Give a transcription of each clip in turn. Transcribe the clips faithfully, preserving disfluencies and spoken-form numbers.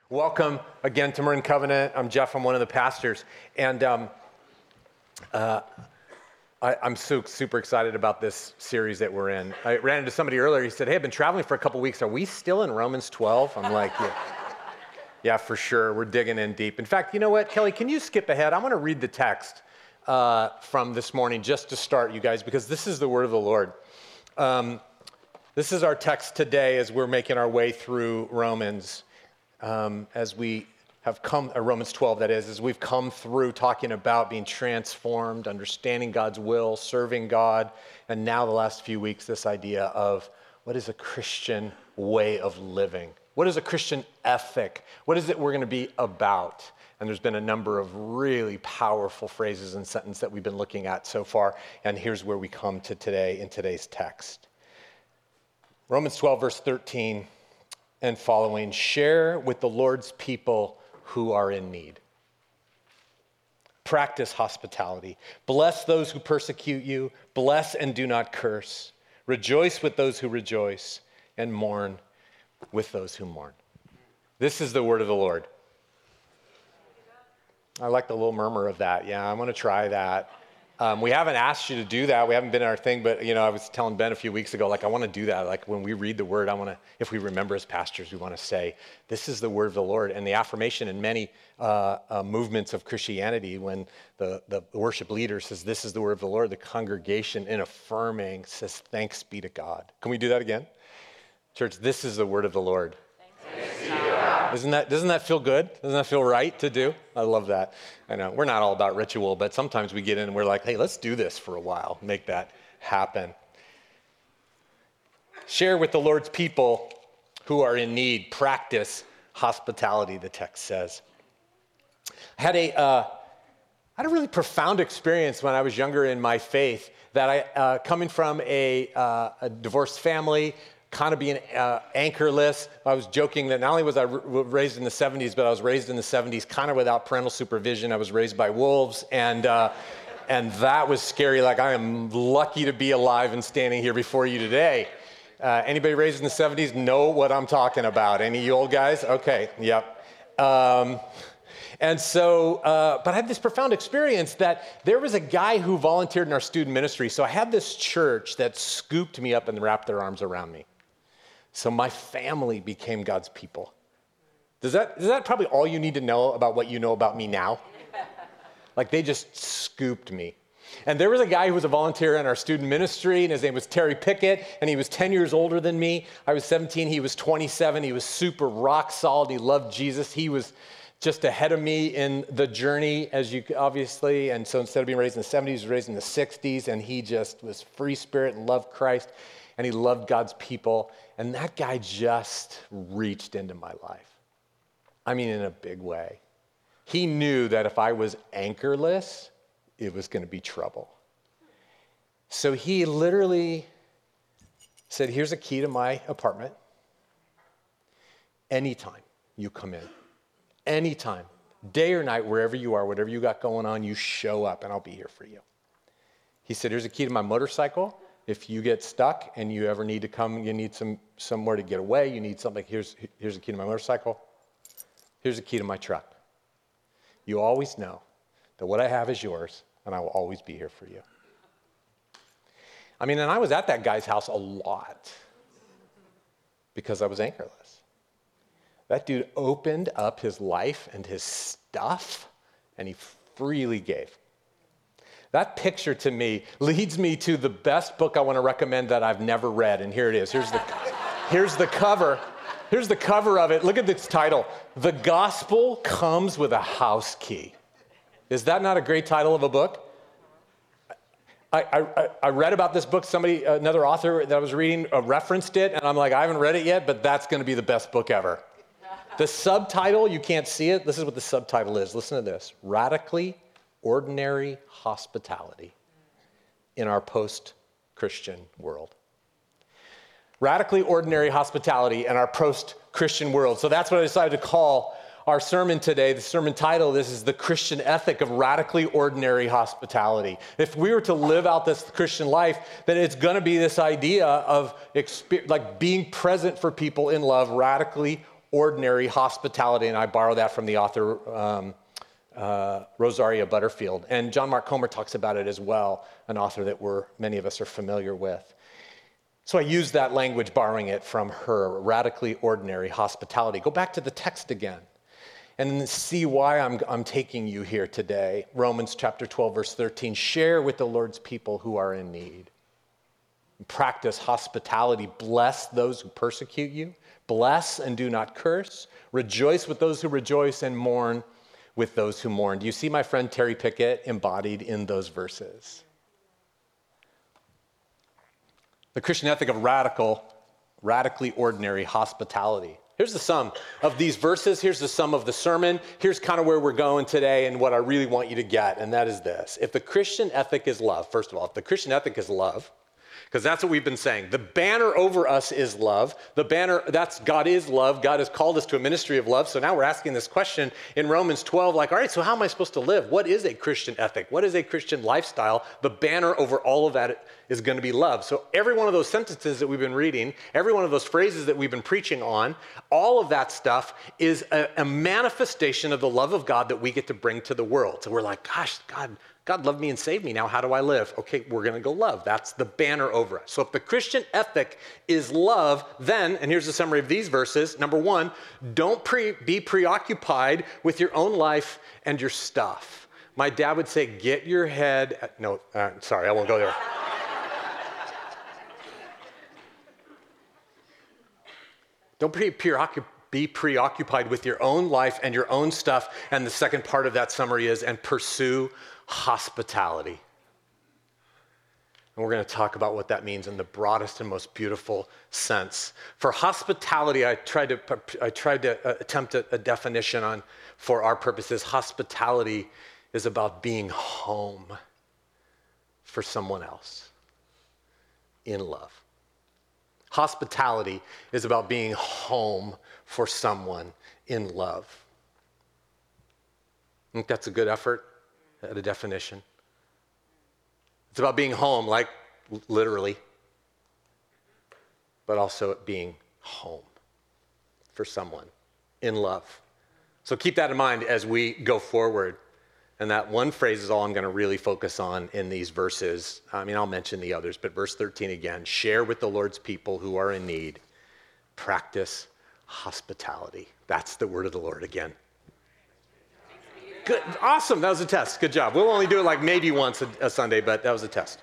Welcome again to Marin Covenant. I'm Jeff. I'm one of the pastors. And um, uh, I, I'm so super excited about this series that we're in. I ran into somebody earlier. He said, hey, I've been traveling for a couple weeks. Are we still in Romans twelve? I'm like, yeah, yeah, for sure. We're digging in deep. In fact, you know what, Kelly, can you skip ahead? I want to read the text uh, from this morning just to start, you guys, because this is the word of the Lord. Um, this is our text today as we're making our way through Romans. Um, as we have come, uh, Romans twelve, that is, as we've come through talking about being transformed, understanding God's will, serving God, and now the last few weeks, this idea of what is a Christian way of living? What is a Christian ethic? What is it we're going to be about? And there's been a number of really powerful phrases and sentences that we've been looking at so far, and here's where we come to today in today's text. Romans twelve, verse thirteen. And following, share with the Lord's people who are in need. Practice hospitality. Bless those who persecute you. Bless and do not curse. Rejoice with those who rejoice, and mourn with those who mourn. This is the word of the Lord. I like the little murmur of that. Yeah, I'm going to try that. Um, we haven't asked you to do that. We haven't been in our thing, but you know, I was telling Ben a few weeks ago, like I want to do that. Like when we read the word, I want to, if we remember as pastors, we want to say, this is the word of the Lord. And the affirmation in many uh, uh, movements of Christianity, when the, the worship leader says, this is the word of the Lord, the congregation in affirming says, thanks be to God. Can we do that again? Church, this is the word of the Lord. Thanks be to God. Isn't that, doesn't that feel good? Doesn't that feel right to do? I love that. I know we're not all about ritual, but sometimes we get in and we're like, hey, let's do this for a while, make that happen. Share with the Lord's people who are in need. Practice hospitality, the text says. I had a, uh, I had a really profound experience when I was younger in my faith that I, uh, coming from a, uh, a divorced family, kind of being uh, anchorless. I was joking that not only was I r- raised in the seventies, but I was raised in the seventies kind of without parental supervision. I was raised by wolves, and uh, and that was scary. Like, I am lucky to be alive and standing here before you today. Uh, anybody raised in the seventies know what I'm talking about? Any of you old guys? Okay, yep. Um, and so, uh, but I had this profound experience that there was a guy who volunteered in our student ministry. So I had this church that scooped me up and wrapped their arms around me. So my family became God's people. Does that, is that probably all you need to know about what you know about me now? Like, they just scooped me. And there was a guy who was a volunteer in our student ministry, and his name was Terry Pickett, and he was ten years older than me. I was seventeen, he was twenty-seven. He was super rock solid. He loved Jesus. He was just ahead of me in the journey, as you obviously, and so instead of being raised in the seventies, he was raised in the sixties, and he just was free spirit and loved Christ, and he loved God's people. And that guy just reached into my life. I mean, in a big way. He knew that if I was anchorless, it was going to be trouble. So he literally said, here's a key to my apartment. Anytime you come in, anytime, day or night, wherever you are, whatever you got going on, you show up and I'll be here for you. He said, here's a key to my motorcycle. If you get stuck and you ever need to come, you need some somewhere to get away, you need something, here's, here's a key to my motorcycle. Here's a key to my truck. You always know that what I have is yours, and I will always be here for you. I mean, and I was at that guy's house a lot because I was anchorless. That dude opened up his life and his stuff, and he freely gave. That picture to me leads me to the best book I want to recommend that I've never read, and here it is. Here's the, here's the cover. Here's the cover of it. Look at this title. The Gospel Comes with a House Key. Is that not a great title of a book? I, I, I read about this book. Somebody, another author that I was reading uh, referenced it, and I'm like, I haven't read it yet, but that's going to be the best book ever. The subtitle, you can't see it. This is what the subtitle is. Listen to this. Radically Ordinary Hospitality in Our Post-Christian World. Radically ordinary hospitality in our post-Christian world. So that's what I decided to call our sermon today. The sermon title, this is the Christian ethic of radically ordinary hospitality. If we were to live out this Christian life, then it's going to be this idea of exper- like being present for people in love, radically ordinary hospitality, and I borrow that from the author um, uh, Rosaria Butterfield. And John Mark Comer talks about it as well, an author that we're, many of us are familiar with. So I use that language, borrowing it from her, radically ordinary hospitality. Go back to the text again and see why I'm, I'm taking you here today. Romans chapter twelve, verse thirteen, share with the Lord's people who are in need. Practice hospitality. Bless those who persecute you. Bless and do not curse. Rejoice with those who rejoice and mourn with those who mourn. Do you see my friend Terry Pickett embodied in those verses? The Christian ethic of radical, radically ordinary hospitality. Here's the sum of these verses. Here's the sum of the sermon. Here's kind of where we're going today and what I really want you to get, and that is this. If the Christian ethic is love, first of all, if the Christian ethic is love, because that's what we've been saying. The banner over us is love. The banner, that's God is love. God has called us to a ministry of love. So now we're asking this question in Romans twelve, like, all right, so how am I supposed to live? What is a Christian ethic? What is a Christian lifestyle? The banner over all of that is going to be love. So every one of those sentences that we've been reading, every one of those phrases that we've been preaching on, all of that stuff is a, a manifestation of the love of God that we get to bring to the world. So we're like, gosh, God, God loved me and saved me. Now how do I live? Okay, we're going to go love. That's the banner over us. So if the Christian ethic is love, then, and here's the summary of these verses. Number one, don't pre- be preoccupied with your own life and your stuff. My dad would say, get your head, at, no, uh, sorry, I won't go there. Don't be preoccupied. Be preoccupied with your own life and your own stuff. And the second part of that summary is, and pursue hospitality. And we're going to talk about what that means in the broadest and most beautiful sense. For hospitality, I tried to, I tried to attempt a, a definition on, for our purposes. Hospitality is about being home for someone else in love. Hospitality is about being home for someone in love. I think that's a good effort at a definition. It's about being home, like literally, but also being home for someone in love. So keep that in mind as we go forward. And that one phrase is all I'm going to really focus on in these verses. I mean, I'll mention the others, but verse thirteen again, share with the Lord's people who are in need. Practice hospitality. That's the word of the Lord again. Good, awesome, that was a test. Good job. We'll only do it like maybe once a, a Sunday, but that was a test.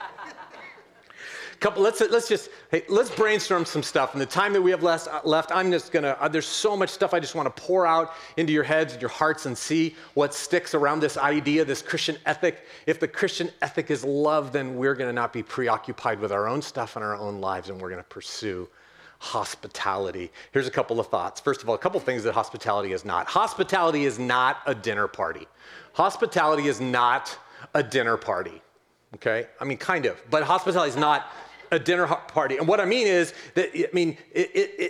Couple, let's let's just hey, let's brainstorm some stuff. In the time that we have less, uh, left, I'm just gonna. Uh, there's so much stuff I just want to pour out into your heads and your hearts and see what sticks around this idea, this Christian ethic. If the Christian ethic is love, then we're gonna not be preoccupied with our own stuff and our own lives, and we're gonna pursue hospitality. Here's a couple of thoughts. First of all, a couple of things that hospitality is not. Hospitality is not a dinner party. Hospitality is not a dinner party. Okay, I mean, kind of, but hospitality is not a dinner party. And what I mean is that, I mean, it, it, it,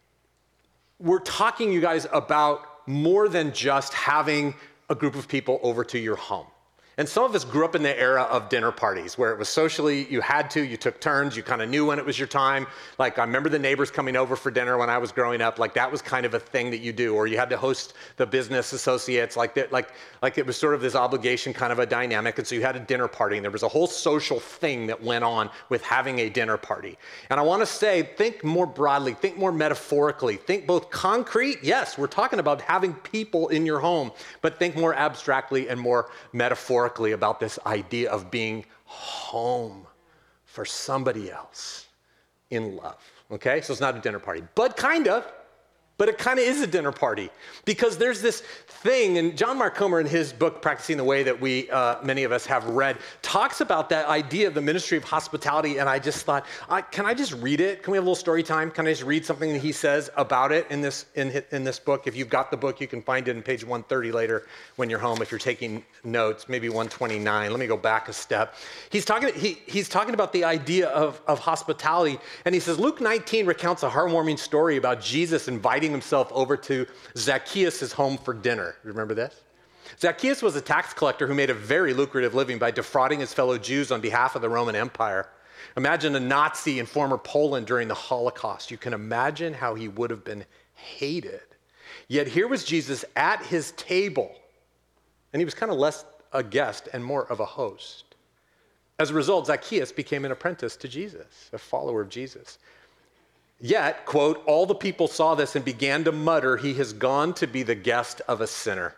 we're talking, you guys, about more than just having a group of people over to your home. And some of us grew up in the era of dinner parties where it was socially, you had to, you took turns, you kind of knew when it was your time. Like I remember the neighbors coming over for dinner when I was growing up, like that was kind of a thing that you do, or you had to host the business associates, like that, like, like it was sort of this obligation kind of a dynamic. And so you had a dinner party and there was a whole social thing that went on with having a dinner party. And I want to say, think more broadly, think more metaphorically, think both concrete, yes, we're talking about having people in your home, but think more abstractly and more metaphorically about this idea of being home for somebody else in love, okay? So it's not a dinner party, but kind of, but it kind of is a dinner party because there's this thing, and John Mark Comer in his book, Practicing the Way, that we, uh, many of us have read, talks about that idea of the ministry of hospitality, and I just thought, I, can I just read it? Can we have a little story time? Can I just read something that he says about it in this, in, in this book? If you've got the book, you can find it in page one thirty later when you're home, if you're taking notes, maybe one twenty-nine. Let me go back a step. He's talking, he, he's talking about the idea of, of hospitality, and he says, Luke nineteen recounts a heartwarming story about Jesus inviting himself over to Zacchaeus' home for dinner. Remember this? Zacchaeus was a tax collector who made a very lucrative living by defrauding his fellow Jews on behalf of the Roman Empire. Imagine a Nazi in former Poland during the Holocaust. You can imagine how he would have been hated Yet here was Jesus at his table, and he was kind of less a guest and more of a host. As a result, Zacchaeus became an apprentice to Jesus, a follower of Jesus. Yet, quote, all the people saw this and began to mutter, he has gone to be the guest of a sinner.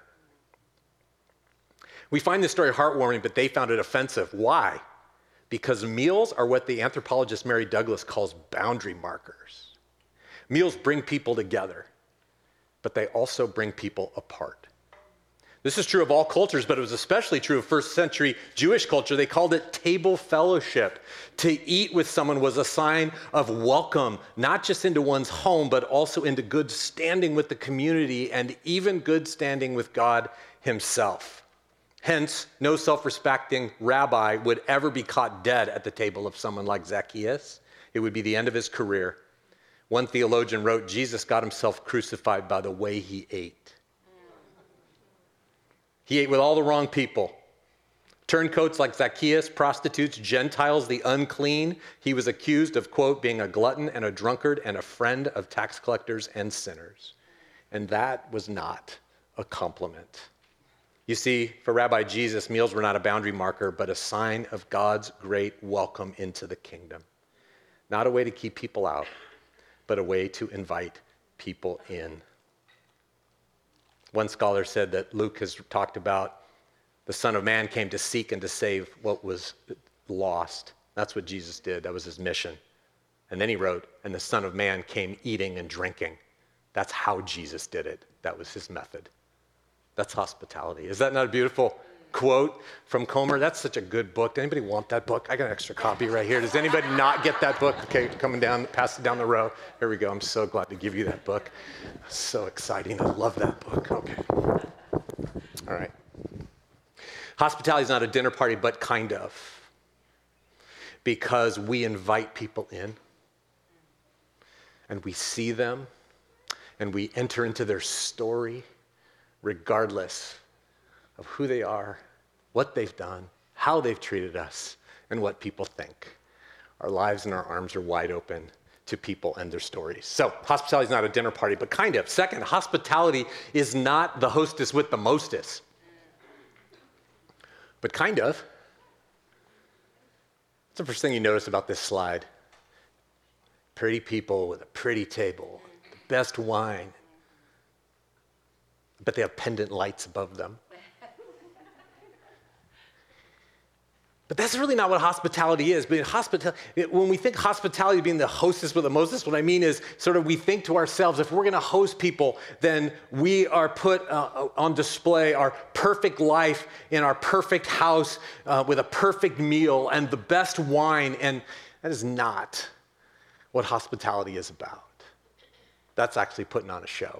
We find this story heartwarming, but they found it offensive. Why? Because meals are what the anthropologist Mary Douglas calls boundary markers. Meals bring people together, but they also bring people apart. This is true of all cultures, but it was especially true of first century Jewish culture. They called it table fellowship. To eat with someone was a sign of welcome, not just into one's home, but also into good standing with the community and even good standing with God himself. Hence, no self-respecting rabbi would ever be caught dead at the table of someone like Zacchaeus. It would be the end of his career. One theologian wrote, Jesus got himself crucified by the way he ate. He ate with all the wrong people. Turncoats like Zacchaeus, prostitutes, Gentiles, the unclean. He was accused of, quote, being a glutton and a drunkard and a friend of tax collectors and sinners. And that was not a compliment. You see, for Rabbi Jesus, meals were not a boundary marker, but a sign of God's great welcome into the kingdom. Not a way to keep people out, but a way to invite people in. One scholar said that Luke has talked about the Son of Man came to seek and to save what was lost. That's what Jesus did. That was his mission. And then he wrote, and the Son of Man came eating and drinking. That's how Jesus did it. That was his method. That's hospitality. Is that not a beautiful quote from Comer? That's such a good book. Does anybody want that book? I got an extra copy right here. Does anybody not get that book? Okay, coming down, pass it down the row. Here we go. I'm so glad to give you that book. So exciting. I love that book. Okay. All right. Hospitality is not a dinner party, but kind of. Because we invite people in, and we see them, and we enter into their story, regardless of who they are, what they've done, how they've treated us, and what people think. Our lives and our arms are wide open to people and their stories. So hospitality is not a dinner party, but kind of. Second, hospitality is not the hostess with the mostest, but kind of. What's the first thing you notice about this slide? Pretty people with a pretty table, the best wine, but they have pendant lights above them. But that's really not what hospitality is. But hospitality, when we think hospitality being the hostess with the mostest, what I mean is sort of we think to ourselves, if we're going to host people, then we are put uh, on display our perfect life in our perfect house uh, with a perfect meal and the best wine. And that is not what hospitality is about. That's actually putting on a show.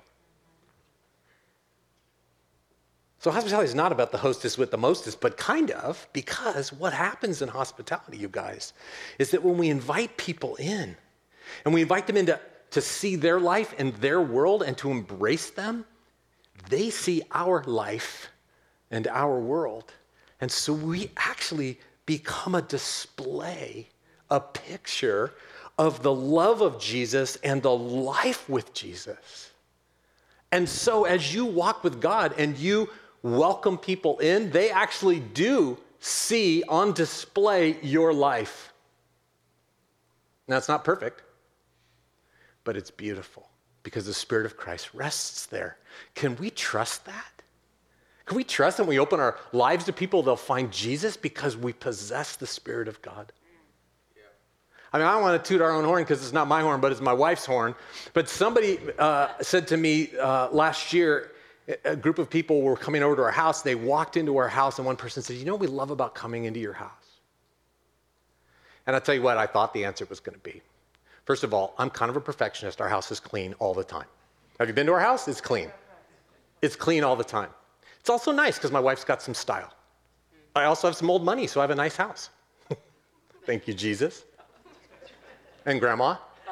So hospitality is not about the hostess with the mostest, but kind of, because what happens in hospitality, you guys, is that when we invite people in, and we invite them in to, to see their life and their world and to embrace them, they see our life and our world. And so we actually become a display, a picture of the love of Jesus and the life with Jesus. And so as you walk with God and you welcome people in, they actually do see on display your life. Now, it's not perfect, but it's beautiful because the Spirit of Christ rests there. Can we trust that? Can we trust that when we open our lives to people, they'll find Jesus because we possess the Spirit of God? I mean, I don't want to toot our own horn because it's not my horn, but it's my wife's horn. But somebody uh, said to me uh, last year, a group of people were coming over to our house. They walked into our house, and one person said, you know what we love about coming into your house? And I'll tell you what I thought the answer was going to be. First of all, I'm kind of a perfectionist. Our house is clean all the time. Have you been to our house? It's clean. It's clean all the time. It's also nice because my wife's got some style. I also have some old money, so I have a nice house. Thank you, Jesus. And Grandma.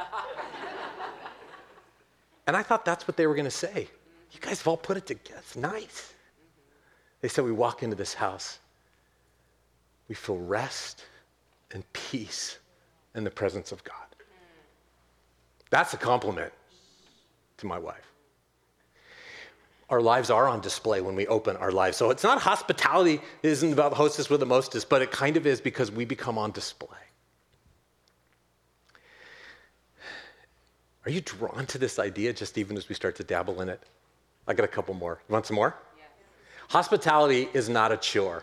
And I thought that's what they were going to say. You guys have all put it together. It's nice. They said we walk into this house, we feel rest and peace in the presence of God. That's a compliment to my wife. our lives are on display when we open our lives. So it's not hospitality isn't about the hostess with the mostest, but it kind of is because we become on display. Are you drawn to this idea just even as we start to dabble in it? I got a couple more. You want some more? Yes. Hospitality is not a chore,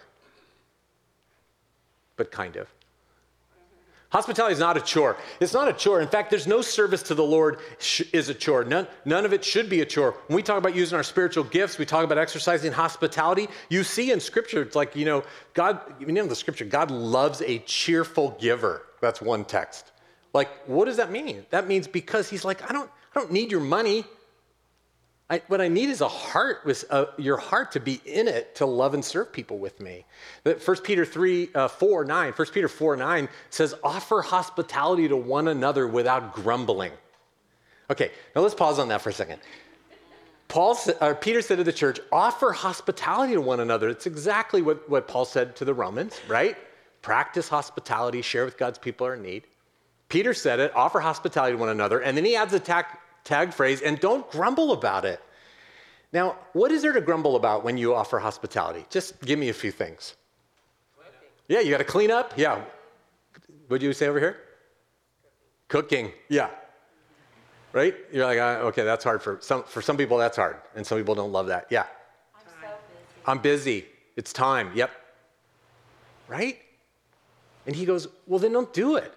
but kind of. Hospitality is not a chore. It's not a chore. In fact, there's no service to the Lord sh- is a chore. None, none of it should be a chore. When we talk about using our spiritual gifts, we talk about exercising hospitality. You see in Scripture, it's like, you know, God, you know the Scripture, God loves a cheerful giver. That's one text. Like, what does that mean? That means because he's like, I don't, I don't need your money. I, what I need is a heart, with uh, your heart to be in it, to love and serve people with me. First Peter three, uh, four, nine, First Peter four, nine says, offer hospitality to one another without grumbling. Okay, now let's pause on that for a second. Paul, or Peter said to the church, offer hospitality to one another. It's exactly what, what Paul said to the Romans, right? Practice hospitality, share with God's people who are in need. Peter said it, offer hospitality to one another, and then he adds a tag, tag phrase, and don't grumble about it. Now, what is there to grumble about when you offer hospitality? Just give me a few things. Yeah, you got to clean up? Yeah. What'd you say over here? Cooking. Yeah. Right? You're like, uh, okay, that's hard for some, for some people, that's hard, and some people don't love that. Yeah. I'm so busy. I'm busy. It's time. Yep. Right? And he goes, well, then don't do it.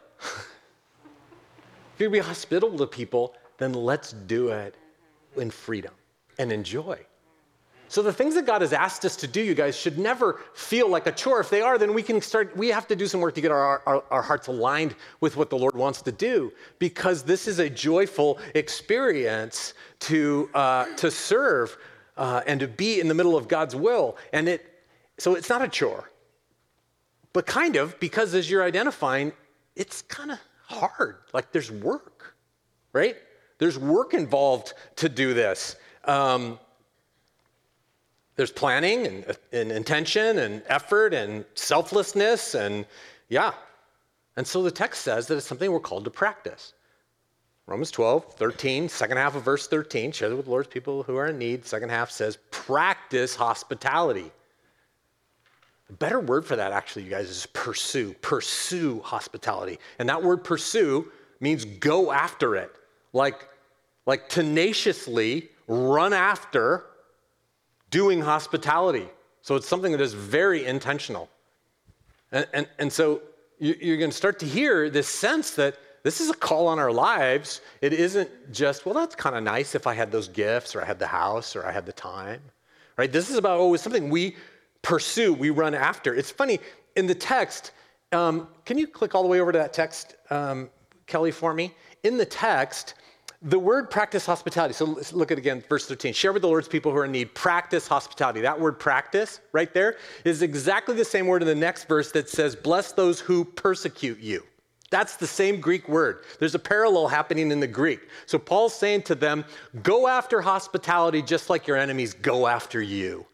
If you're going to be hospitable to people, then let's do it in freedom and enjoy. So the things that God has asked us to do, you guys, should never feel like a chore. If they are, then we can start, we have to do some work to get our, our, our hearts aligned with what the Lord wants to do, because this is a joyful experience to, uh, to serve uh, and to be in the middle of God's will. And it, so it's not a chore, but kind of, because as you're identifying, it's kind of hard. Like there's work, right? There's work involved to do this. Um, there's planning and, and intention and effort and selflessness and yeah. And so the text says that it's something we're called to practice. Romans twelve, thirteen, second half of verse thirteen, share with the Lord's people who are in need. Second half says, practice hospitality. The better word for that, actually, you guys, is pursue. Pursue hospitality. And that word pursue means go after it. Like, like tenaciously run after doing hospitality. So it's something that is very intentional. And, and, and so you, you're going to start to hear this sense that this is a call on our lives. It isn't just, well, that's kind of nice if I had those gifts or I had the house or I had the time, right? This is about always something we pursue, we run after. It's funny, in the text, um, can you click all the way over to that text, um, Kelly, for me? In the text, the word practice hospitality, so let's look at again, verse thirteen. Share with the Lord's people who are in need, practice hospitality. That word practice right there is exactly the same word in the next verse that says, bless those who persecute you. That's the same Greek word. There's a parallel happening in the Greek. So Paul's saying to them, go after hospitality just like your enemies go after you.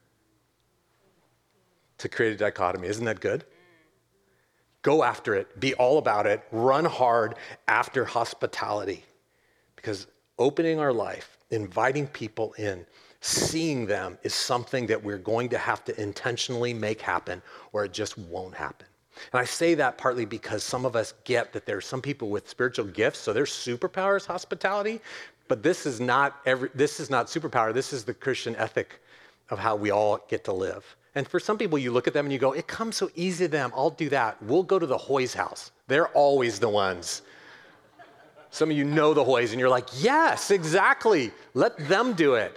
To create a dichotomy. Isn't that good? Go after it. Be all about it. Run hard after hospitality. Because opening our life, inviting people in, seeing them is something that we're going to have to intentionally make happen or it just won't happen. And I say that partly because some of us get that there's some people with spiritual gifts, so their superpower is hospitality, but this is not every, this is not superpower. This is the Christian ethic of how we all get to live. And for some people, you look at them and you go, it comes so easy to them. I'll do that. We'll go to the Hoy's house. They're always the ones. Some of you know the Hoys and you're like, yes, exactly. Let them do it.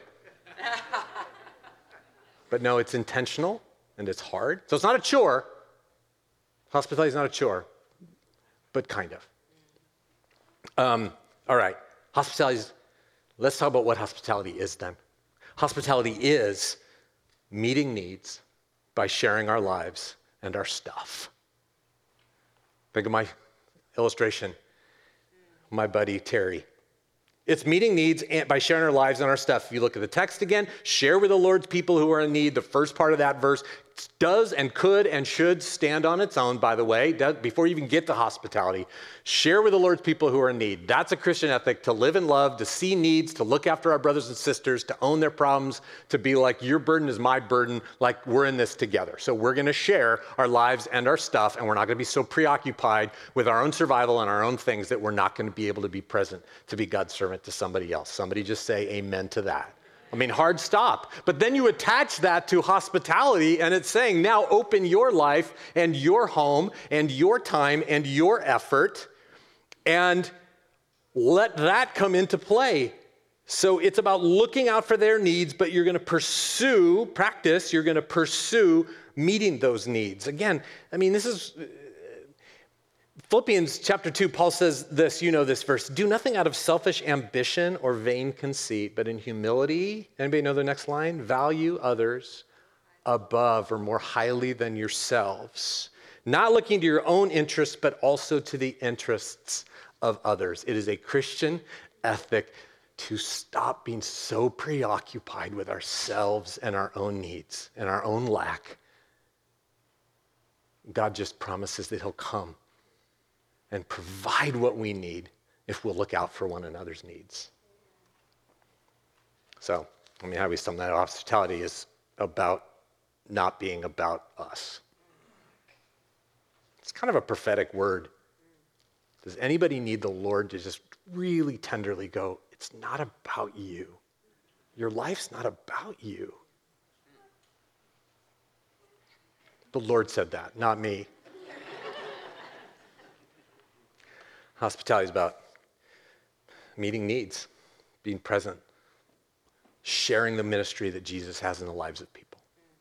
But no, it's intentional and it's hard. So it's not a chore. Hospitality is not a chore, but kind of. Um, all right, hospitality is, let's talk about what hospitality is then. Hospitality is meeting needs by sharing our lives and our stuff. Think of my illustration, my buddy Terry. It's meeting needs by sharing our lives and our stuff. If you look at the text again, share with the Lord's people who are in need, the first part of that verse, does and could and should stand on its own, by the way, does, before you even get to hospitality. Share with the Lord's people who are in need. That's a Christian ethic, to live in love, to see needs, to look after our brothers and sisters, to own their problems, to be like, your burden is my burden, like we're in this together. So we're going to share our lives and our stuff, and we're not going to be so preoccupied with our own survival and our own things that we're not going to be able to be present to be God's servant to somebody else. Somebody just say amen to that. I mean, hard stop. But then you attach that to hospitality, and it's saying, now open your life and your home and your time and your effort, and let that come into play. So it's about looking out for their needs, but you're going to pursue, practice, you're going to pursue meeting those needs. Again, I mean, this is... Philippians chapter two, Paul says this, you know this verse, do nothing out of selfish ambition or vain conceit, but in humility, anybody know the next line? Value others above or more highly than yourselves, not looking to your own interests, but also to the interests of others. It is a Christian ethic to stop being so preoccupied with ourselves and our own needs and our own lack. God just promises that he'll come and provide what we need if we'll look out for one another's needs. So, I mean, how we sum that up, hospitality is about not being about us. It's kind of a prophetic word. Does anybody need the Lord to just really tenderly go, it's not about you. Your life's not about you. The Lord said that, not me. Hospitality is about meeting needs, being present, sharing the ministry that Jesus has in the lives of people.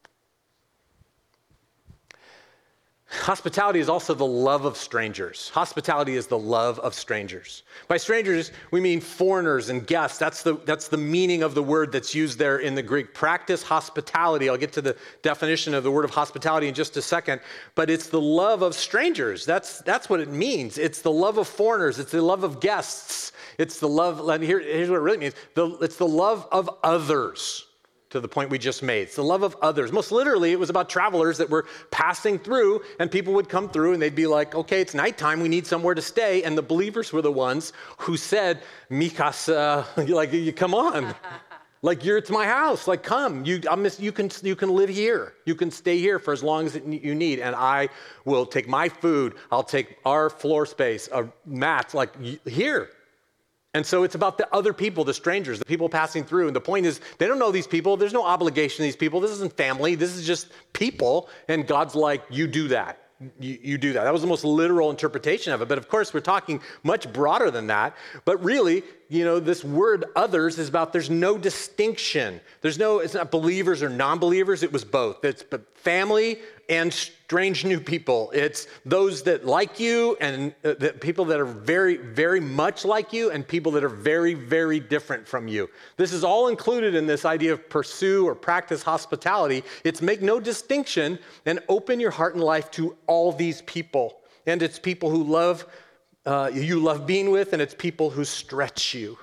Hospitality is also the love of strangers. Hospitality is the love of strangers. By strangers, we mean foreigners and guests. That's the, that's the meaning of the word that's used there in the Greek. Practice hospitality. I'll get to the definition of the word of hospitality in just a second. But it's the love of strangers. That's, that's what it means. It's the love of foreigners. It's the love of guests. It's the love, here, here's what it really means. The, it's the love of others. To the point we just made. It's the love of others. Most literally, it was about travelers that were passing through, and people would come through and they'd be like, okay, it's nighttime, we need somewhere to stay. And the believers were the ones who said, Mikasa, like, you come on. Like, you're, it's my house. Like, come. You, I'm, you, can, you can live here. You can stay here for as long as you need. And I will take my food. I'll take our floor space, a mat, like, here. And so it's about the other people, the strangers, the people passing through. And the point is, they don't know these people. There's no obligation to these people. This isn't family. This is just people. And God's like, you do that. You, you do that. That was the most literal interpretation of it. But of course, we're talking much broader than that. But really, you know, this word others is about there's no distinction. There's no, it's not believers or non-believers. It was both. It's but family and strange new people. It's those that like you and uh, the people that are very, very much like you and people that are very, very different from you. This is all included in this idea of pursue or practice hospitality. It's make no distinction and open your heart and life to all these people. And it's people who love, uh, you love being with, and it's people who stretch you.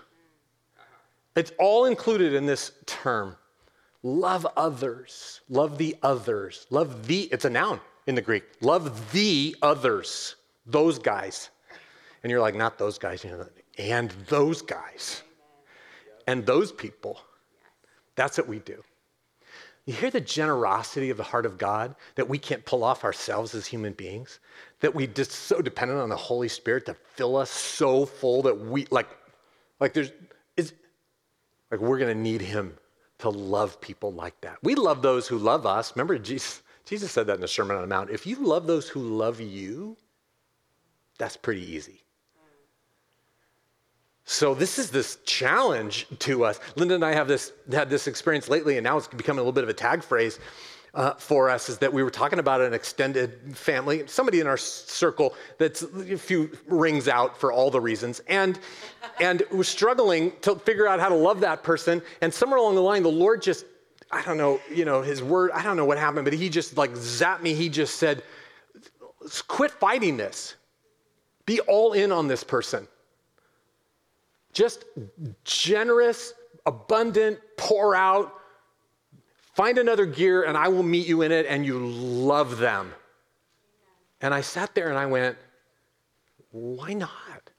It's all included in this term. Love others. Love the others. Love the, it's a noun in the Greek. Love the others. Those guys. And you're like, not those guys, you know, and those guys. And those people. That's what we do. You hear the generosity of the heart of God that we can't pull off ourselves as human beings? That we just so dependent on the Holy Spirit to fill us so full that we, like, like there's, is, like we're going to need him to love people like that. We love those who love us. Remember, Jesus, Jesus said that in the Sermon on the Mount. If you love those who love you, that's pretty easy. So this is this challenge to us. Linda and I have this had this experience lately, and now it's becoming a little bit of a tag phrase uh, for us, is that we were talking about an extended family, somebody in our circle that's a few rings out for all the reasons, and and we're struggling to figure out how to love that person. And somewhere along the line, the Lord just, I don't know, you know, his word, I don't know what happened, but he just like zapped me. He just said, quit fighting this. Be all in on this person. Just generous, abundant, pour out, Find another gear and I will meet you in it, and you love them. And I sat there and I went, why not?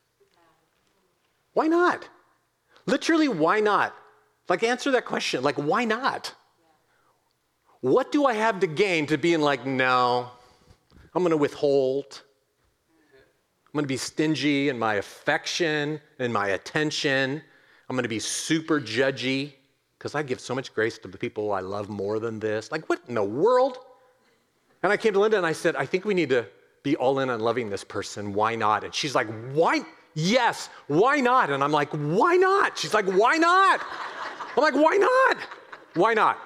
Why not? Literally, why not? Like, answer that question. Like, why not? What do I have to gain to being like, no, I'm going to withhold. I'm going to be stingy in my affection and my attention. I'm going to be super judgy because I give so much grace to the people I love more than this. Like, what in the world? And I came to Linda and I said, I think we need to be all in on loving this person. Why not? And she's like, why? Yes, why not? And I'm like, why not? She's like, why not? I'm like, why not? Why not?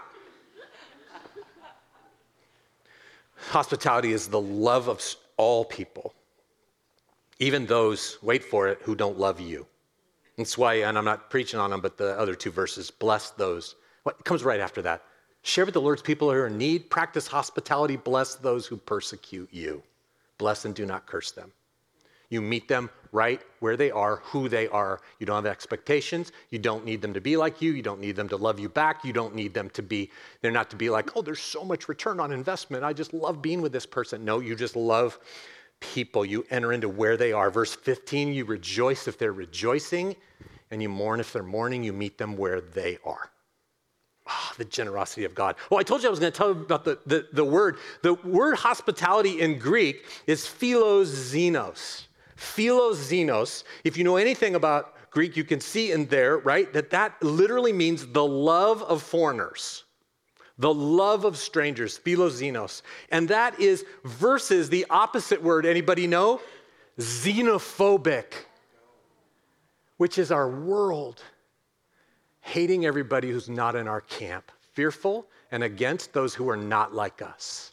Hospitality is the love of all people, even those, wait for it, who don't love you. That's why, and I'm not preaching on them, but the other two verses, bless those. What comes right after that? Share with the Lord's people who are in need. Practice hospitality. Bless those who persecute you. Bless and do not curse them. You meet them right where they are, who they are. You don't have expectations. You don't need them to be like you. You don't need them to love you back. You don't need them to be, they're not to be like, oh, there's so much return on investment. I just love being with this person. No, you just love people. You enter into where they are. Verse fifteen, you rejoice if they're rejoicing, and you mourn if they're mourning. You meet them where they are. Ah, oh, the generosity of God. Well, I told you I was going to tell you about the, the, the word. The word hospitality in Greek is philoxenos. Philoxenos. If you know anything about Greek, you can see in there, right, that that literally means the love of foreigners, the love of strangers, philoxenos. And that is versus the opposite word. Anybody know? Xenophobic, which is our world. Hating everybody who's not in our camp, fearful and against those who are not like us.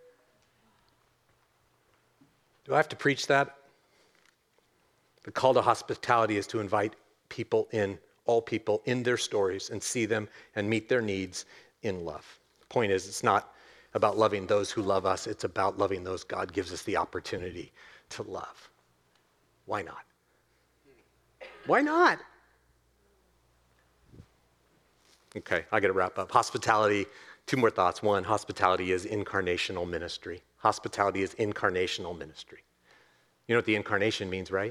Do I have to preach that? The call to hospitality is to invite people in, all people, in their stories and see them and meet their needs in love. The point is, it's not about loving those who love us. It's about loving those God gives us the opportunity to love. Why not? Why not? Okay, I got to wrap up. Hospitality, two more thoughts. One, hospitality is incarnational ministry. Hospitality is incarnational ministry. You know what the incarnation means, right?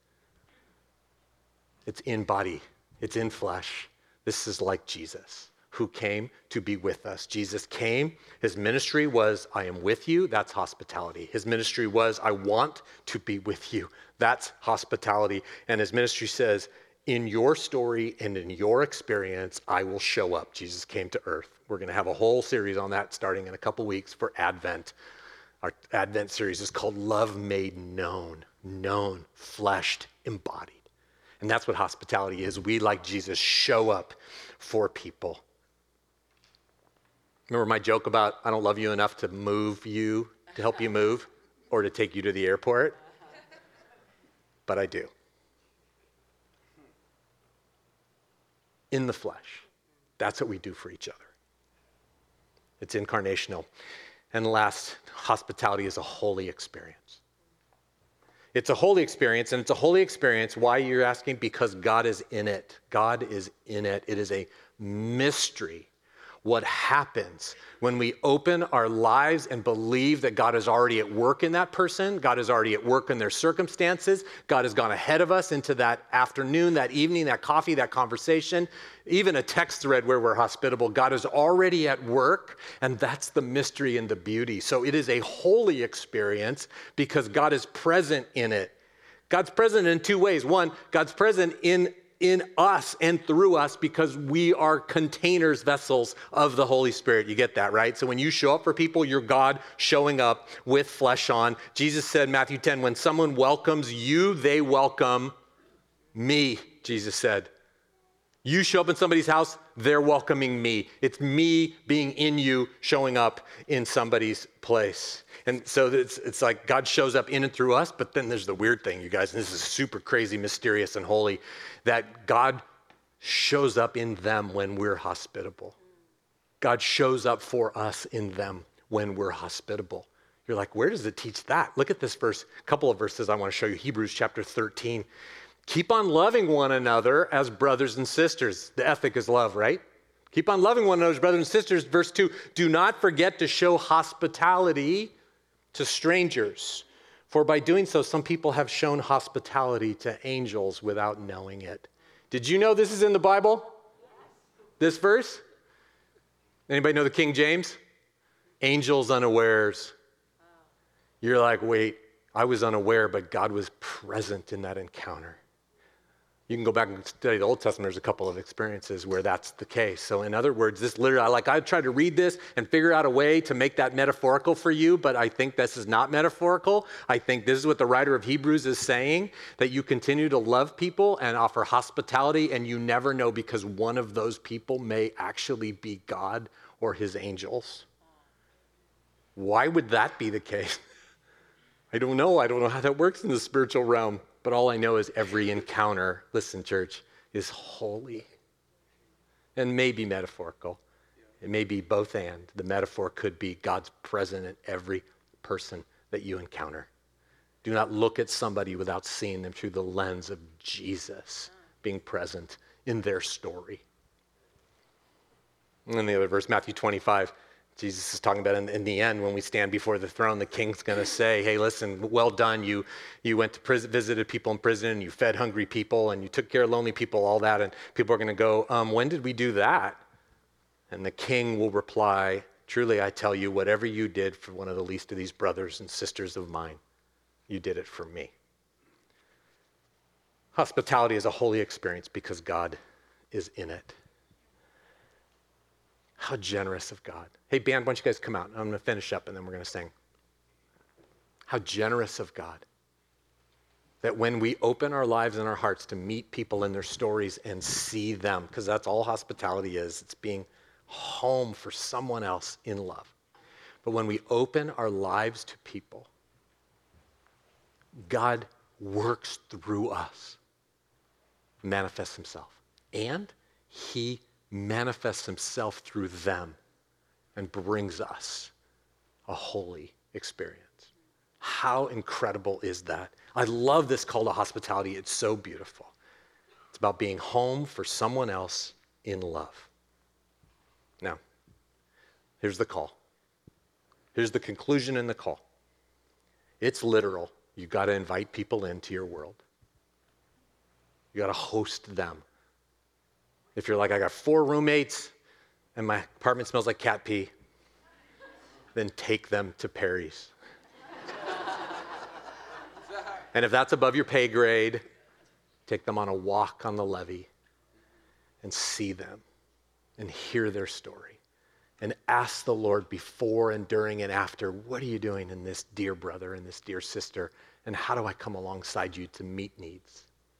It's in body. It's in flesh. This is like Jesus, who came to be with us. Jesus came. His ministry was, I am with you. That's hospitality. His ministry was, I want to be with you. That's hospitality. And his ministry says, in your story and in your experience, I will show up. Jesus came to earth. We're going to have a whole series on that starting in a couple weeks for Advent. Our Advent series is called Love Made Known, known, fleshed, embodied. And that's what hospitality is. We, like Jesus, show up for people. Remember my joke about I don't love you enough to move you, to help you move, or to take you to the airport? But I do. In the flesh. That's what we do for each other. It's incarnational. And last, hospitality is a holy experience. It's a holy experience, and it's a holy experience. Why you're asking? Because God is in it. God is in it. It is a mystery. What happens when we open our lives and believe that God is already at work in that person, God is already at work in their circumstances, God has gone ahead of us into that afternoon, that evening, that coffee, that conversation, even a text thread where we're hospitable. God is already at work, and that's the mystery and the beauty. So it is a holy experience because God is present in it. God's present in two ways. One, God's present in in us and through us because we are containers, vessels of the Holy Spirit. You get that, right? So when you show up for people, you're God showing up with flesh on. Jesus said, Matthew ten, when someone welcomes you, they welcome me, Jesus said. You show up in somebody's house, they're welcoming me. It's me being in you, showing up in somebody's place. And so it's, it's like God shows up in and through us, but then there's the weird thing, you guys, and this is super crazy, mysterious, and holy, that God shows up in them when we're hospitable. God shows up for us in them when we're hospitable. You're like, where does it teach that? Look at this verse, a couple of verses I want to show you. Hebrews chapter thirteen. Keep on loving one another as brothers and sisters. The ethic is love, right? Keep on loving one another, brothers and sisters. Verse two, do not forget to show hospitality to strangers. For by doing so, some people have shown hospitality to angels without knowing it. Did you know this is in the Bible? This verse? Anybody know the King James? Angels unawares. You're like, wait, I was unaware, but God was present in that encounter. You can go back and study the Old Testament. There's a couple of experiences where that's the case. So in other words, this literally, like I've tried to read this and figure out a way to make that metaphorical for you, but I think this is not metaphorical. I think this is what the writer of Hebrews is saying, that you continue to love people and offer hospitality, and you never know, because one of those people may actually be God or his angels. Why would that be the case? I don't know. I don't know how that works in the spiritual realm. But all I know is every encounter, listen, church, is holy. And may be metaphorical. It may be both and. The metaphor could be God's present in every person that you encounter. Do not look at somebody without seeing them through the lens of Jesus being present in their story. And then the other verse, Matthew twenty-five. Jesus is talking about in, in the end, when we stand before the throne, the king's going to say, hey, listen, well done. You you went to prison, visited people in prison, and you fed hungry people, and you took care of lonely people, all that. And people are going to go, um, when did we do that? And the king will reply, truly, I tell you, whatever you did for one of the least of these brothers and sisters of mine, you did it for me. Hospitality is a holy experience because God is in it. How generous of God. Hey, band, why don't you guys come out? I'm going to finish up and then we're going to sing. How generous of God that when we open our lives and our hearts to meet people in their stories and see them, because that's all hospitality is, it's being home for someone else in love. But when we open our lives to people, God works through us, manifests himself, and he manifests himself through them and brings us a holy experience. How incredible is that? I love this call to hospitality. It's so beautiful. It's about being home for someone else in love. Now, here's the call. Here's the conclusion in the call. It's literal. You got to invite people into your world. You got to host them. If you're like, I got four roommates and my apartment smells like cat pee, then take them to Perry's. And if that's above your pay grade, take them on a walk on the levee and see them and hear their story and ask the Lord before and during and after, what are you doing in this dear brother and this dear sister, and how do I come alongside you to meet needs?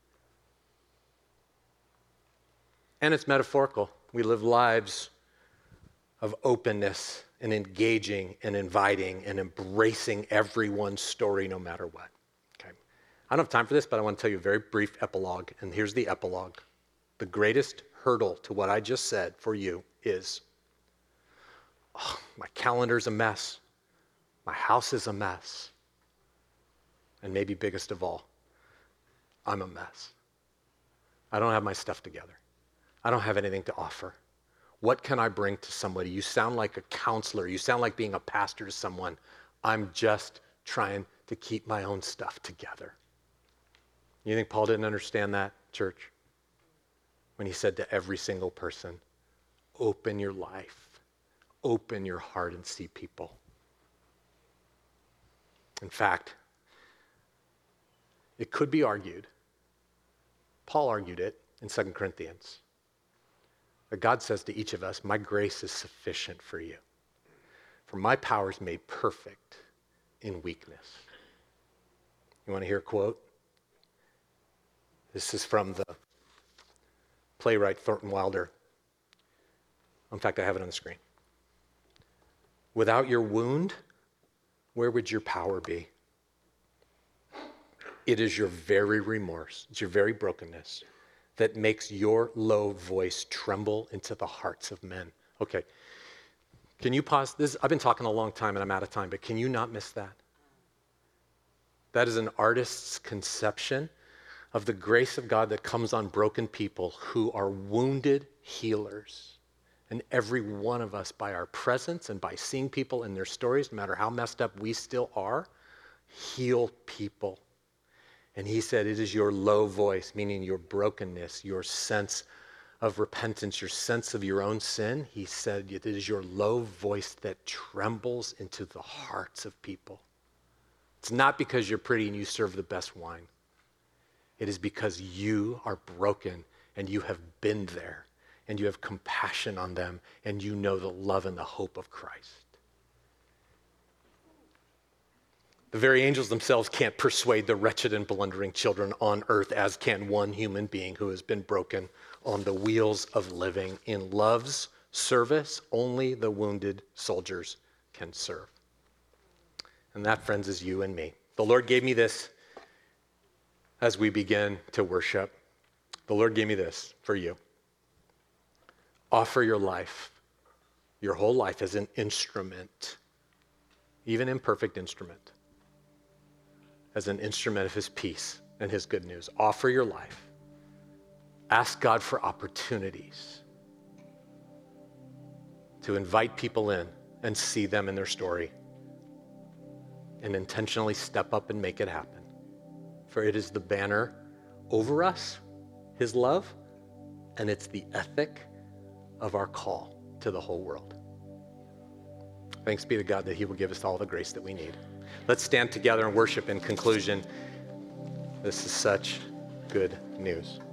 And it's metaphorical. We live lives of openness and engaging and inviting and embracing everyone's story no matter what. Okay. I don't have time for this, but I want to tell you a very brief epilogue. And here's the epilogue. The greatest hurdle to what I just said for you is, oh, my calendar's a mess. My house is a mess. And maybe biggest of all, I'm a mess. I don't have my stuff together. I don't have anything to offer. What can I bring to somebody? You sound like a counselor. You sound like being a pastor to someone. I'm just trying to keep my own stuff together. You think Paul didn't understand that, church? When he said to every single person, open your life, open your heart and see people. In fact, it could be argued, Paul argued it in Second Corinthians, but God says to each of us, my grace is sufficient for you. For my power is made perfect in weakness. You want to hear a quote? This is from the playwright Thornton Wilder. In fact, I have it on the screen. Without your wound, where would your power be? It is your very remorse, it's your very brokenness that makes your low voice tremble into the hearts of men. Okay, can you pause this? I've been talking a long time and I'm out of time, but can you not miss that? That is an artist's conception of the grace of God that comes on broken people who are wounded healers And every one of us, by our presence and by seeing people in their stories, no matter how messed up we still are, heal people. And he said, it is your low voice, meaning your brokenness, your sense of repentance, your sense of your own sin. He said, it is your low voice that trembles into the hearts of people. It's not because you're pretty and you serve the best wine. It is because you are broken and you have been there and you have compassion on them and you know the love and the hope of Christ. The very angels themselves can't persuade the wretched and blundering children on earth, as can one human being who has been broken on the wheels of living. In love's service, only the wounded soldiers can serve. And that, friends, is you and me. The Lord gave me this as we begin to worship. The Lord gave me this for you. Offer your life, your whole life, as an instrument, even imperfect instrument, as an instrument of his peace and his good news. Offer your life. Ask God for opportunities to invite people in and see them in their story and intentionally step up and make it happen. For it is the banner over us, his love, and it's the ethic of our call to the whole world. Thanks be to God that he will give us all the grace that we need. Let's stand together and worship in conclusion. This is such good news.